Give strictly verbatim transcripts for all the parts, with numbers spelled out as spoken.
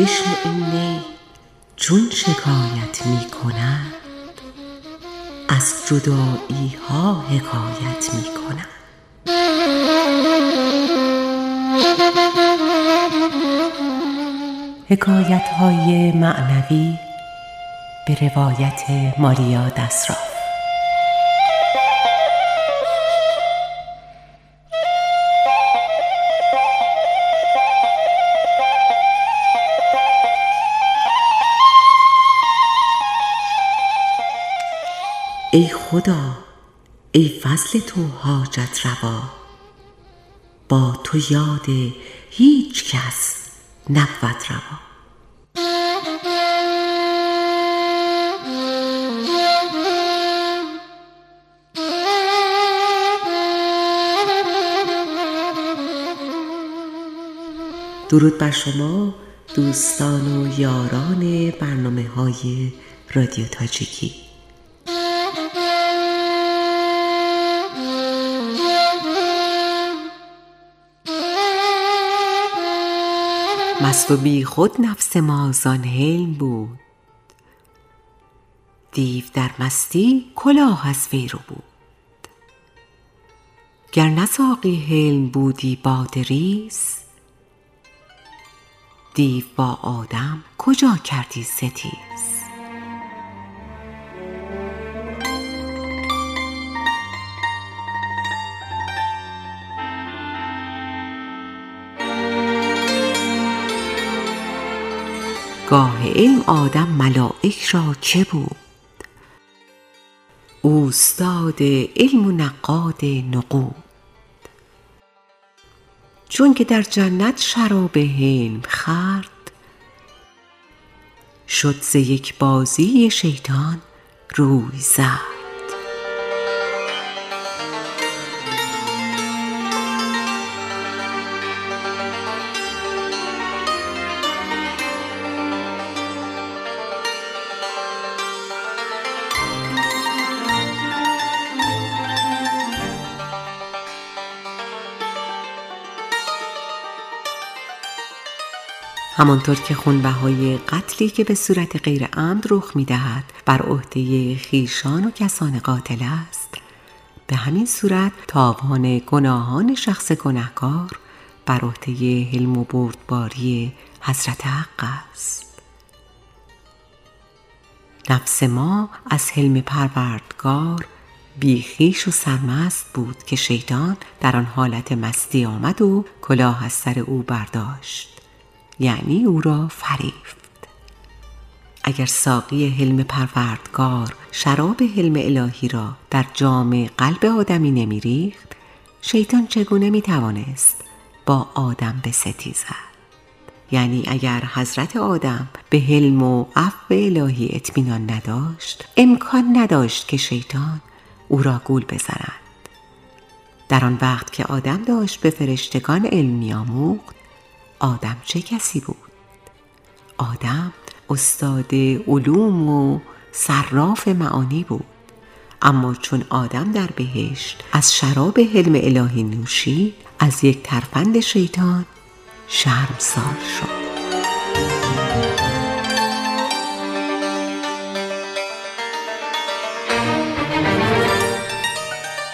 بشنو این نی چون شکایت می کند، از جدایی ها حکایت می کند. حکایت های معنوی به روایت ماریا دسراف. ای خدا، ای فضل تو حاجت روا، با تو یاد هیچ کس نبود روا. درود بر شما دوستان و یاران برنامه های رادیو تاجیکی. مست و بی خود نفس ما زان حلم بود، دیو در مستی کلاه از وی ربود. گر نه ساقی حلم بودی باده ریز، دیو با آدم کجا کردی ستیز. گاه علم آدم ملائک را که بود، اوستاد علم و نقاد نقود. چون که در جنت شراب حلم خورد، شد ز یک بازی شیطان روی زرد. همانطور که خونبهای قتلی که به صورت غیر عمد رخ می‌دهد بر عهده خویشان و کسان قاتل است، به همین صورت تاوان گناهان شخص گنهکار بر عهده حلم و بردباری حضرت حق است. نفس ما از حلم پروردگار بی خویش و سرمست بود که شیطان در آن حالت مستی آمد و کلاه از سر او برداشت، یعنی او را فریفت. اگر ساقی حلم پروردگار شراب حلم الهی را در جام قلب آدمی نمی ریخت، شیطان چگونه می توانست با آدم بستیزد؟ یعنی اگر حضرت آدم به حلم و عفو الهی اطمینان نداشت، امکان نداشت که شیطان او را گول بزند. در آن وقت که آدم داشت به فرشتگان علم می‌آموخت، آدم چه کسی بود؟ آدم استاد علوم و صراف معانی بود. اما چون آدم در بهشت از شراب حلم الهی نوشید، از یک ترفند شیطان شرمسار شد.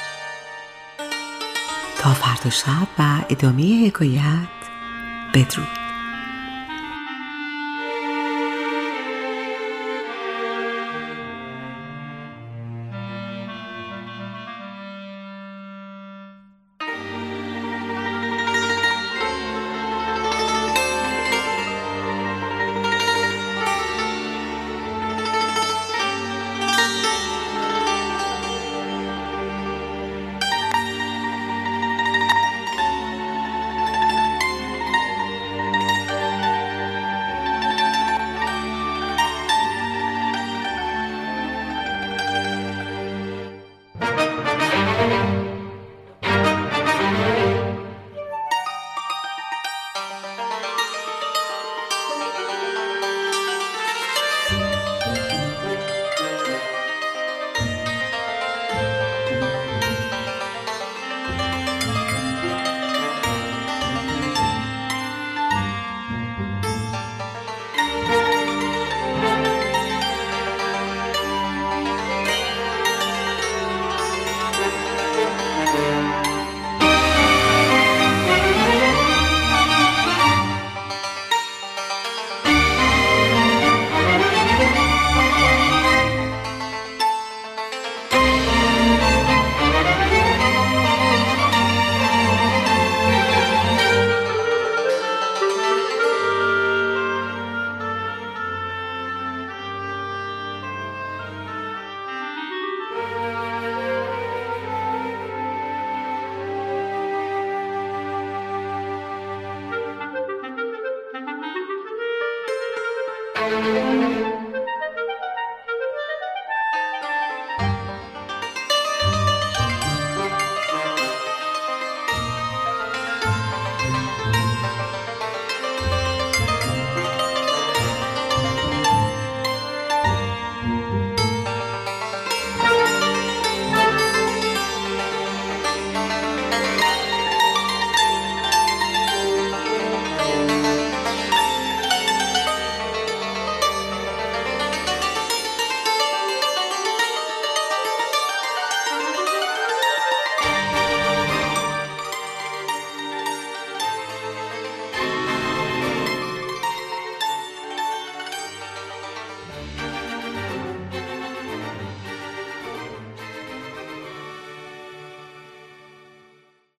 تا فردا شب و ادامه حکایت بدرود.